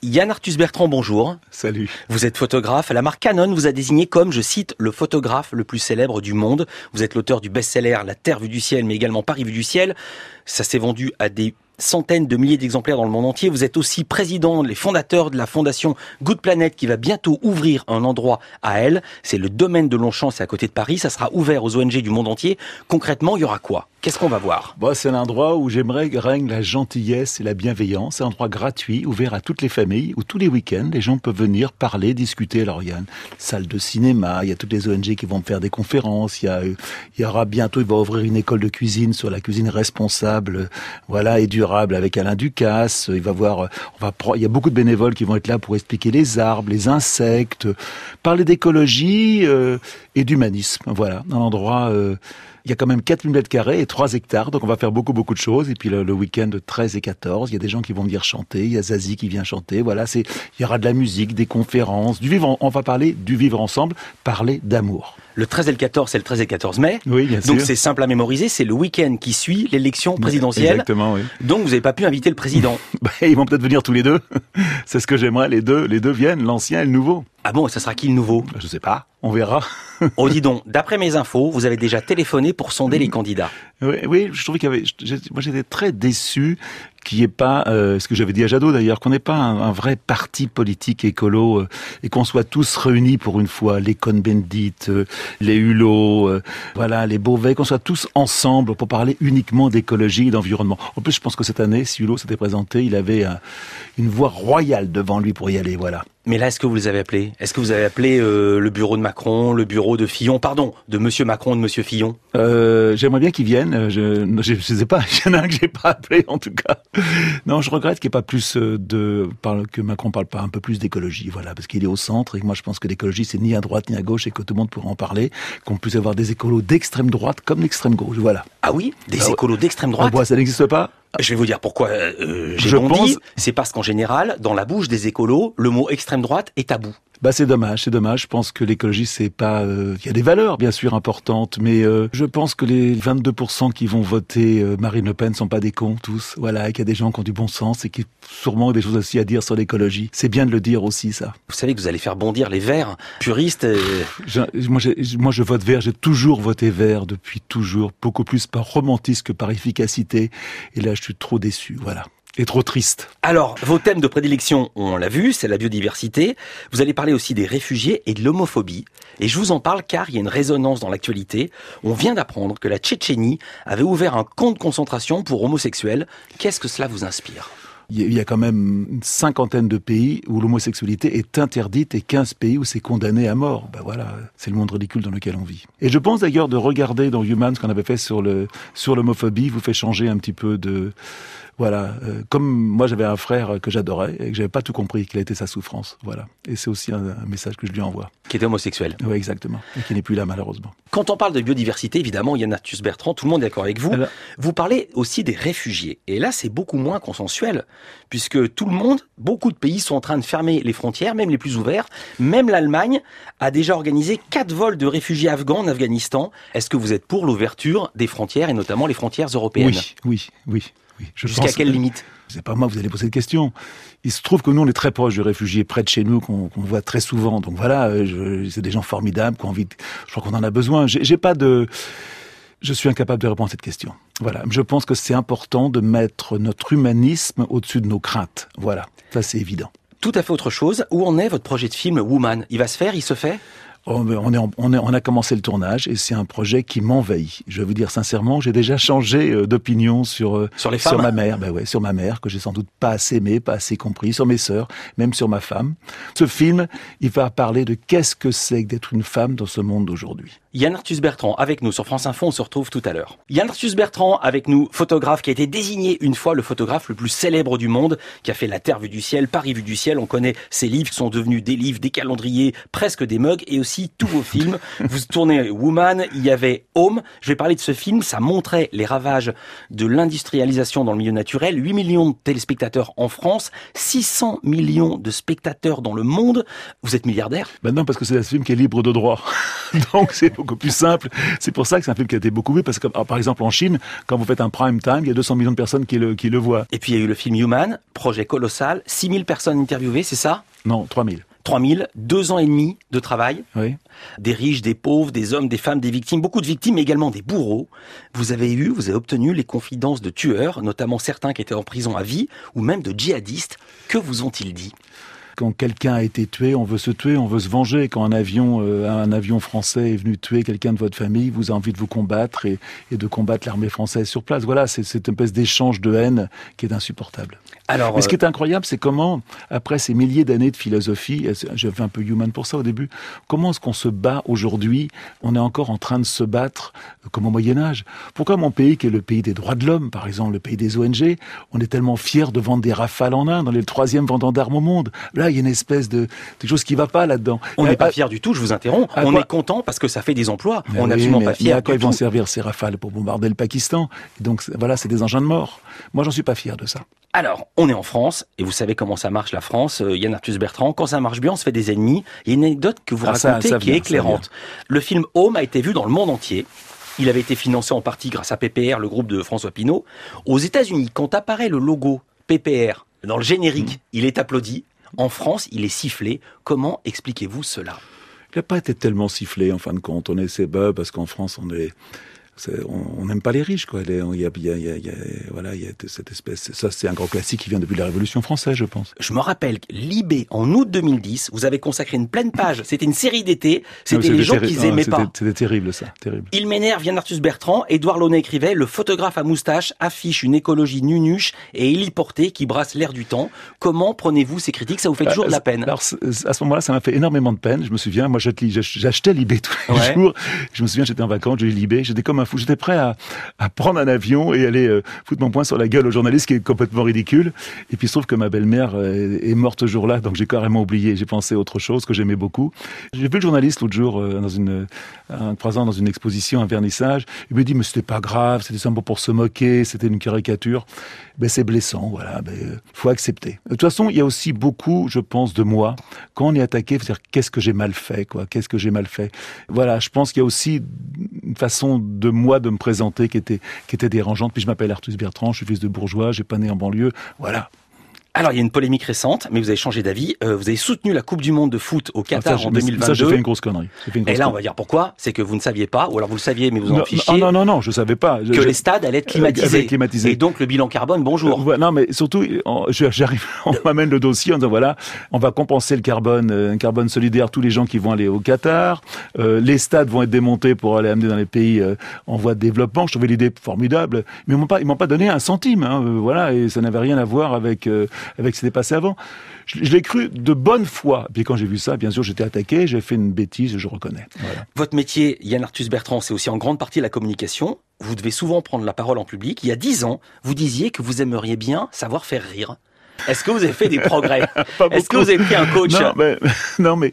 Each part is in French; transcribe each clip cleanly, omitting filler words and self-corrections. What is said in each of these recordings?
Yann Arthus-Bertrand, bonjour. Salut. Vous êtes photographe. La marque Canon vous a désigné comme, je cite, le photographe le plus célèbre du monde. Vous êtes l'auteur du best-seller La Terre vue du ciel, mais également Paris vue du ciel. Ça s'est vendu à des centaines de milliers d'exemplaires dans le monde entier. Vous êtes aussi président, les fondateurs de la fondation Good Planet qui va bientôt ouvrir un endroit à elle. C'est le domaine de Longchamp, c'est à côté de Paris. Ça sera ouvert aux ONG du monde entier. Concrètement, il y aura quoi ? Qu'est-ce qu'on va voir ? C'est un endroit où j'aimerais règne la gentillesse et la bienveillance. C'est un endroit gratuit, ouvert à toutes les familles, où tous les week-ends, les gens peuvent venir parler, discuter. Alors, il y a une salle de cinéma, il y a toutes les ONG qui vont faire des conférences, il y aura bientôt, il va ouvrir une école de cuisine sur la cuisine responsable, et durable avec Alain Ducasse. Il y a beaucoup de bénévoles qui vont être là pour expliquer les arbres, les insectes, parler d'écologie et d'humanisme. Voilà, un endroit... il y a quand même 4000 mètres carrés et 3 hectares, donc on va faire beaucoup de choses. Et puis le week-end de 13 et 14, il y a des gens qui vont venir chanter, il y a Zazie qui vient chanter, il y aura de la musique, des conférences, on va parler du vivre ensemble, parler d'amour. Le 13 et le 14, c'est le 13 et 14 mai. Oui, bien sûr. Donc c'est simple à mémoriser, c'est le week-end qui suit l'élection présidentielle. Exactement, oui. Donc vous n'avez pas pu inviter le président. Ils vont peut-être venir tous les deux. C'est ce que j'aimerais, les deux viennent, l'ancien et le nouveau. Ah bon, et ça sera qui le nouveau ? Je sais pas, on verra. Oh dis donc, d'après mes infos, vous avez déjà téléphoné pour sonder les candidats. Oui, je trouvais moi j'étais très déçu qu'il n'y ait pas, ce que j'avais dit à Jadot d'ailleurs, qu'on n'ait pas un vrai parti politique écolo et qu'on soit tous réunis pour une fois, les Cohn-Bendit, les Hulot, les Beauvais, qu'on soit tous ensemble pour parler uniquement d'écologie et d'environnement. En plus, je pense que cette année, si Hulot s'était présenté, il avait une voie royale devant lui pour y aller, voilà. Mais là, est-ce que vous les avez appelés ? Est-ce que vous avez appelé le bureau de Macron, le bureau de Fillon, de Monsieur Macron et de Monsieur Fillon ? J'aimerais bien qu'ils viennent. Je sais pas, il y en a un que j'ai pas appelé en tout cas. Non, je regrette qu'il n'y ait pas plus que Macron parle pas un peu plus d'écologie, parce qu'il est au centre et que moi je pense que l'écologie c'est ni à droite ni à gauche et que tout le monde pourra en parler, qu'on puisse avoir des écolos d'extrême droite comme d'extrême gauche, voilà. Ah oui, des écolos d'extrême droite. Ça n'existe pas. Je vais vous dire pourquoi j'ai bondi. C'est parce qu'en général, dans la bouche des écolos, le mot extrême droite est tabou. C'est dommage. Je pense que l'écologie, c'est pas... Il y a des valeurs, bien sûr, importantes, mais je pense que les 22% qui vont voter Marine Le Pen sont pas des cons, tous. Et qu'il y a des gens qui ont du bon sens et qui sûrement ont des choses aussi à dire sur l'écologie. C'est bien de le dire aussi, ça. Vous savez que vous allez faire bondir les verts puristes. Moi, je vote vert. J'ai toujours voté vert depuis toujours. Beaucoup plus par romantisme que par efficacité. Et là, je suis trop déçu, Et trop triste. Alors, vos thèmes de prédilection, on l'a vu, c'est la biodiversité. Vous allez parler aussi des réfugiés et de l'homophobie. Et je vous en parle car il y a une résonance dans l'actualité. On vient d'apprendre que la Tchétchénie avait ouvert un camp de concentration pour homosexuels. Qu'est-ce que cela vous inspire ? Il y a quand même une 50aine de pays où l'homosexualité est interdite et 15 pays où c'est condamné à mort. C'est le monde ridicule dans lequel on vit. Et je pense d'ailleurs de regarder dans Human ce qu'on avait fait sur l'homophobie vous fait changer un petit peu de... comme moi j'avais un frère que j'adorais et que j'avais pas tout compris, quelle était sa souffrance. Et c'est aussi un message que je lui envoie. Qui était homosexuel. Oui, exactement. Et qui n'est plus là, malheureusement. Quand on parle de biodiversité, évidemment, Yann Arthus-Bertrand, tout le monde est d'accord avec vous. Alors, vous parlez aussi des réfugiés. Et là, c'est beaucoup moins consensuel, puisque beaucoup de pays sont en train de fermer les frontières, même les plus ouverts. Même l'Allemagne a déjà organisé 4 vols de réfugiés afghans en Afghanistan. Est-ce que vous êtes pour l'ouverture des frontières, et notamment les frontières européennes ? Oui. Jusqu'à quelle limite ? C'est pas moi, vous allez poser cette question. Il se trouve que nous, on est très proches du réfugié, près de chez nous, qu'on voit très souvent. Donc c'est des gens formidables, je crois qu'on en a besoin. Je suis incapable de répondre à cette question. Je pense que c'est important de mettre notre humanisme au-dessus de nos craintes. Ça c'est évident. Tout à fait autre chose. Où en est votre projet de film Woman ? Il se fait ? On a commencé le tournage et c'est un projet qui m'envahit. Je vais vous dire sincèrement, j'ai déjà changé d'opinion sur les femmes, sur ma mère, sur ma mère que j'ai sans doute pas assez aimée, pas assez compris, sur mes sœurs, même sur ma femme. Ce film, il va parler de qu'est-ce que c'est que d'être une femme dans ce monde d'aujourd'hui. Yann Arthus-Bertrand avec nous sur France Info, on se retrouve tout à l'heure. Yann Arthus-Bertrand avec nous, photographe qui a été désigné une fois le photographe le plus célèbre du monde, qui a fait La Terre vue du ciel, Paris vue du ciel. On connaît ses livres qui sont devenus des livres, des calendriers, presque des mugs et aussi tous vos films. Vous tournez Woman, il y avait Home. Je vais parler de ce film, ça montrait les ravages de l'industrialisation dans le milieu naturel. 8 millions de téléspectateurs en France, 600 millions de spectateurs dans le monde. Vous êtes milliardaire ? Non, parce que c'est un film qui est libre de droit. Donc c'est beaucoup plus simple. C'est pour ça que c'est un film qui a été beaucoup vu, parce que, par exemple, en Chine, quand vous faites un prime time, il y a 200 millions de personnes qui le voient. Et puis il y a eu le film Human, projet colossal, 6000 personnes interviewées, c'est ça? Non, 3000. 3000, 2 ans et demi de travail. Oui. Des riches, des pauvres, des hommes, des femmes, des victimes, beaucoup de victimes, mais également des bourreaux. Vous avez obtenu les confidences de tueurs, notamment certains qui étaient en prison à vie, ou même de djihadistes. Que vous ont-ils dit? Quand quelqu'un a été tué, on veut se tuer, on veut se venger. Quand un avion français est venu tuer quelqu'un de votre famille, vous avez envie de vous combattre et de combattre l'armée française sur place. Voilà, c'est cette espèce d'échange de haine qui est insupportable. Alors, mais ce qui est incroyable, c'est comment, après ces milliers d'années de philosophie, j'ai fait un peu Human pour ça au début, comment est-ce qu'on se bat aujourd'hui? On est encore en train de se battre comme au Moyen-Âge. Pourquoi mon pays, qui est le pays des droits de l'homme, par exemple, le pays des ONG, on est tellement fiers de vendre des Rafales en Inde, on est le 3e vendeur d'armes au monde. Là, il y a une espèce de chose qui va pas là-dedans. On n'est pas fiers du tout, je vous interromps. On est content parce que ça fait des emplois. Mais on n'est absolument pas fiers. À quoi ils vont servir ces Rafales? Pour bombarder le Pakistan. Et donc voilà, c'est des engins de mort. Moi, j'en suis pas fier de ça. Alors, on est en France, et vous savez comment ça marche la France, Yann Arthus Bertrand, quand ça marche bien, on se fait des ennemis. Il y a une anecdote que vous racontez qui est éclairante. Le film Home a été vu dans le monde entier. Il avait été financé en partie grâce à PPR, le groupe de François Pinault. Aux États-Unis, quand apparaît le logo PPR dans le générique, il est applaudi. En France, il est sifflé. Comment expliquez-vous cela? Il n'a pas été tellement sifflé, en fin de compte. On est ces bas parce qu'en France, on n'aime pas les riches, quoi. Voilà, il y a cette espèce. Ça, c'est un grand classique qui vient depuis la Révolution française, je pense. Je me rappelle, Libé, en août 2010, vous avez consacré une pleine page. C'était une série d'été. C'était les gens qu'ils aimaient pas. C'était terrible, ça. Terrible. Il m'énerve, Yann Arthus Bertrand. Édouard Launay écrivait: le photographe à moustache affiche une écologie nunuche et héliportée qui brasse l'air du temps. Comment prenez-vous ces critiques? Ça vous fait toujours de la peine? Alors, à ce moment-là, ça m'a fait énormément de peine. Je me souviens, moi, j'achetais Libé tous les jours. Je me souviens, j'étais en vacances, j'ai eu Libé. J'étais comme un fou. J'étais prêt à prendre un avion et aller foutre mon poing sur la gueule au journaliste, qui est complètement ridicule. Et puis il se trouve que ma belle-mère est morte ce jour-là, donc j'ai carrément oublié. J'ai pensé à autre chose que j'aimais beaucoup. J'ai vu le journaliste l'autre jour croisant dans une exposition, un vernissage. Il me dit: mais c'était pas grave, c'était simplement pour se moquer, c'était une caricature. C'est blessant, voilà. Faut accepter. De toute façon, il y a aussi beaucoup, je pense, de moi. Quand on est attaqué, faut dire: qu'est-ce que j'ai mal fait, quoi? Qu'est-ce que j'ai mal fait? Voilà, je pense qu'il y a aussi une façon de moi de me présenter qui était dérangeante. Puis je m'appelle Arthus Bertrand, je suis fils de bourgeois, j'ai pas né en banlieue. Voilà. Alors, il y a une polémique récente, mais vous avez changé d'avis. Vous avez soutenu la Coupe du Monde de foot au Qatar en 2022. Ça, j'ai fait une grosse connerie. Et là, on va dire pourquoi. C'est que vous ne saviez pas, ou alors vous le saviez, mais vous en fichiez. Non, je savais pas. Que les stades allaient être climatisés. Et donc, le bilan carbone, bonjour. Non, mais surtout, j'arrive, on m'amène le dossier en disant: voilà, on va compenser le carbone, un carbone solidaire, tous les gens qui vont aller au Qatar. Les stades vont être démontés pour aller amener dans les pays en voie de développement. Je trouvais l'idée formidable. Mais ils m'ont pas donné un centime, voilà, et ça n'avait rien à voir avec ce qui s'était passé avant. Je l'ai cru de bonne foi. Puis quand j'ai vu ça, bien sûr, j'étais attaqué, j'ai fait une bêtise, je reconnais. Voilà. Votre métier, Yann Arthus Bertrand, c'est aussi en grande partie la communication. Vous devez souvent prendre la parole en public. Il y a 10 ans, vous disiez que vous aimeriez bien savoir faire rire. Est-ce que vous avez fait des progrès? Est-ce que vous avez pris un coach? Non, mais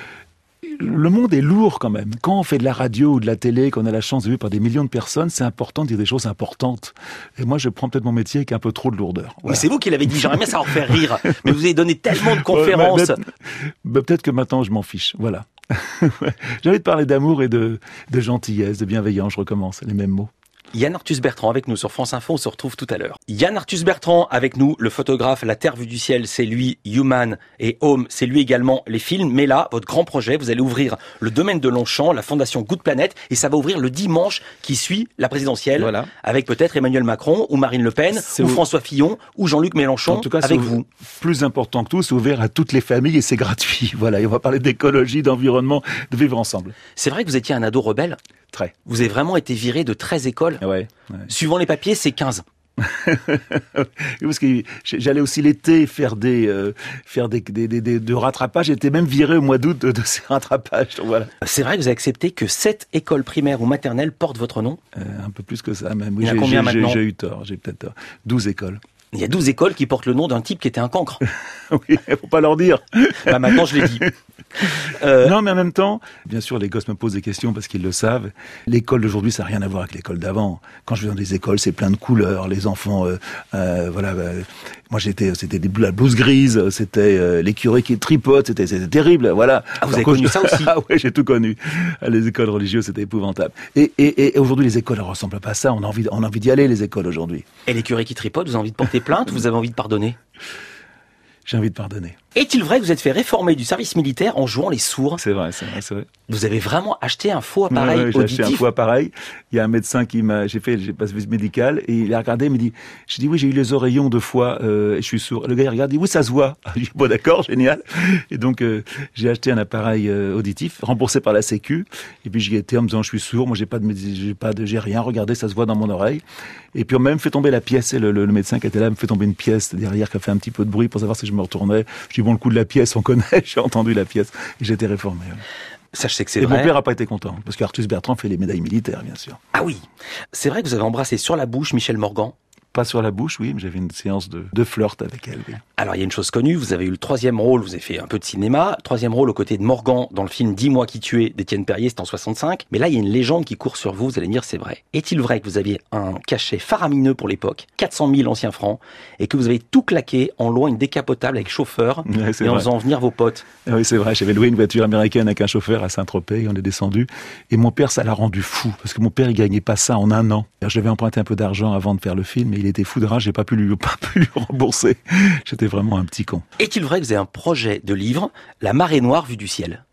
le monde est lourd quand même. Quand on fait de la radio ou de la télé, qu'on a la chance de vivre par des millions de personnes, c'est important de dire des choses importantes. Et moi, je prends peut-être mon métier avec un peu trop de lourdeur. Voilà. Mais c'est vous qui l'avez dit, j'aimerais bien savoir faire rire. Mais vous avez donné tellement de conférences. Peut-être que maintenant, je m'en fiche. Voilà. J'ai envie de parler d'amour et de gentillesse, de bienveillance. Je recommence, les mêmes mots. Yann Arthus Bertrand avec nous sur France Info, on se retrouve tout à l'heure. Yann Arthus Bertrand avec nous, le photographe La Terre vue du ciel, c'est lui, Human et Home, c'est lui également les films. Mais là, votre grand projet, vous allez ouvrir le domaine de Longchamp, la fondation Good Planet, et ça va ouvrir le dimanche qui suit la présidentielle, voilà, avec peut-être Emmanuel Macron ou Marine Le Pen ou François Fillon ou Jean-Luc Mélenchon. En tout cas, avec vous. Plus important que tout, c'est ouvert à toutes les familles et c'est gratuit. Voilà, et on va parler d'écologie, d'environnement, de vivre ensemble. C'est vrai que vous étiez un ado rebelle? Très. Vous avez vraiment été viré de 13 écoles. Ouais. Suivant les papiers, c'est 15. Parce que j'allais aussi l'été faire des rattrapages. J'étais même viré au mois d'août de ces rattrapages. Donc voilà. C'est vrai que vous avez accepté que 7 écoles primaires ou maternelles portent votre nom? Un peu plus que ça même. Oui, il y en a combien maintenant? J'ai eu tort. J'ai peut-être tort. 12 écoles. Il y a 12 écoles qui portent le nom d'un type qui était un cancre. Oui, faut pas leur dire. Bah maintenant, je l'ai dit. Non, mais en même temps, bien sûr, les gosses me posent des questions parce qu'ils le savent. L'école d'aujourd'hui, ça n'a rien à voir avec l'école d'avant. Quand je vais dans des écoles, c'est plein de couleurs. Les enfants, voilà. Moi, c'était la blouse grise, c'était l'écureuil qui tripote, c'était terrible. Voilà. Ah, vous avez connu ça aussi? Ah ouais, j'ai tout connu. Les écoles religieuses, c'était épouvantable. Et aujourd'hui, les écoles ne ressemblent pas à ça. On a envie d'y aller, les écoles aujourd'hui. Et l'écureuil qui tripote, vous avez envie de porter plainte ou vous avez envie de pardonner? J'ai envie de pardonner. Est-il vrai que vous êtes fait réformer du service militaire en jouant les sourds? C'est vrai. Vous avez vraiment acheté un faux appareil Ouais, j'ai auditif? acheté un faux appareil. Il y a un médecin j'ai passé médical et il a regardé, il me dit, j'ai dit oui, j'ai eu les oreillons 2 fois et je suis sourd. Le gars il regarde, il dit oui, ça se voit. J'ai dit bon d'accord, génial. Et donc j'ai acheté un appareil auditif remboursé par la Sécu. Et puis j'y étais en me disant je suis sourd, moi j'ai rien. Regardez, ça se voit dans mon oreille. Et puis on m'a même fait tomber la pièce. Et le médecin qui était là me fait tomber une pièce derrière qui a fait un petit peu de bruit pour savoir si je me retournais. Je dis bon, le coup de la pièce, on connaît. J'ai entendu la pièce et j'ai été réformé. Ça, je sais que c'est et vrai. Mon père n'a pas été content, parce qu'Artus Bertrand fait les médailles militaires, bien sûr. Ah oui. C'est vrai que vous avez embrassé sur la bouche Michel Morgan? Pas sur la bouche, oui, mais j'avais une séance de flirt avec elle. Oui. Alors, il y a une chose connue, vous avez eu le 3e rôle, vous avez fait un peu de cinéma, 3e rôle aux côtés de Morgan dans le film Dis-moi qui tu es d'Étienne Perrier, c'était en 65. Mais là, il y a une légende qui court sur vous, vous allez me dire c'est vrai. Est-il vrai que vous aviez un cachet faramineux pour l'époque, 400 000 anciens francs, et que vous avez tout claqué en louant une décapotable avec chauffeur et en faisant venir vos potes? Oui, c'est vrai, j'avais loué une voiture américaine avec un chauffeur à Saint-Tropez, et on est descendu. Et mon père, ça l'a rendu fou, parce que mon père, il gagnait pas ça en 1 an. J'avais emprunté un peu d'argent avant de faire le film, et il était fou de rage, j'ai pas pu lui rembourser. J'étais vraiment un petit con. Est-il vrai que vous avez un projet de livre, La marée noire vue du ciel?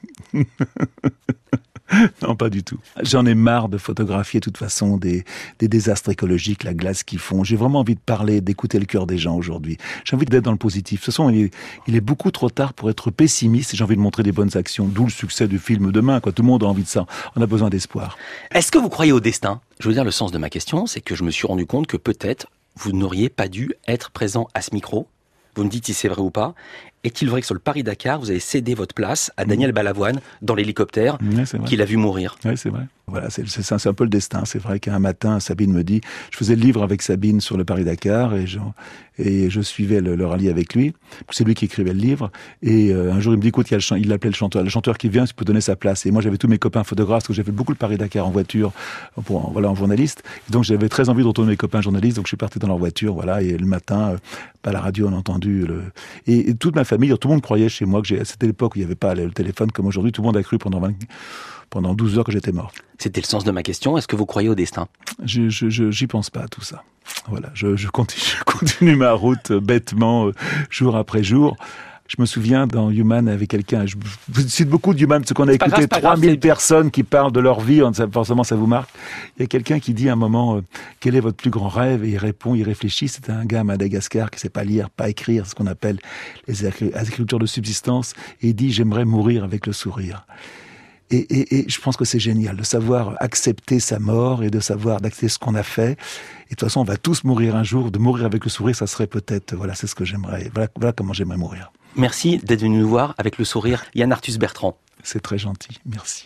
Non, pas du tout. J'en ai marre de photographier de toute façon des désastres écologiques, la glace qu'ils font. J'ai vraiment envie de parler, d'écouter le cœur des gens aujourd'hui. J'ai envie d'être dans le positif. De toute façon, il est beaucoup trop tard pour être pessimiste et j'ai envie de montrer des bonnes actions. D'où le succès du film demain, quoi. Tout le monde a envie de ça. On a besoin d'espoir. Est-ce que vous croyez au destin? Je veux dire, le sens de ma question, c'est que je me suis rendu compte que peut-être vous n'auriez pas dû être présent à ce micro. Vous me dites si c'est vrai ou pas. Est-il vrai que sur le Paris-Dakar, vous avez cédé votre place à Daniel Balavoine dans l'hélicoptère qu'il a vu mourir? Oui, c'est vrai. Voilà, c'est un peu le destin. C'est vrai qu'un matin, Sabine me dit, je faisais le livre avec Sabine sur le Paris-Dakar et je suivais le rallye avec lui. C'est lui qui écrivait le livre. Et un jour, il me dit, écoute, il l'appelait le chanteur qui vient, tu peux donner sa place. Et moi, j'avais tous mes copains photographes, parce que j'ai fait beaucoup le Paris-Dakar en voiture, en journaliste. Et donc, j'avais très envie de retourner mes copains journalistes. Donc, je suis parti dans leur voiture, voilà. Et le matin, à la radio, on a entendu et toute ma famille, tout le monde croyait chez moi que c'était l'époque où il n'y avait pas le téléphone comme aujourd'hui. Tout le monde a cru pendant 12 heures que j'étais mort. C'était le sens de ma question. Est-ce que vous croyez au destin? J'y pense pas à tout ça. Voilà, je continue ma route bêtement, jour après jour. Je me souviens dans Human avec quelqu'un, je cite beaucoup de Human, parce qu'on a écouté 3000 personnes qui parlent de leur vie, forcément ça vous marque. Il y a quelqu'un qui dit à un moment, quel est votre plus grand rêve? Et il répond, il réfléchit, c'est un gars à Madagascar qui sait pas lire, pas écrire, ce qu'on appelle les écritures de subsistance, et il dit, j'aimerais mourir avec le sourire. Et je pense que c'est génial de savoir accepter sa mort et de savoir d'accepter ce qu'on a fait. Et de toute façon, on va tous mourir un jour. De mourir avec le sourire, ça serait peut-être, voilà, c'est ce que j'aimerais. Voilà comment j'aimerais mourir. Merci d'être venu nous voir avec le sourire. Yann Arthus Bertrand. C'est très gentil. Merci.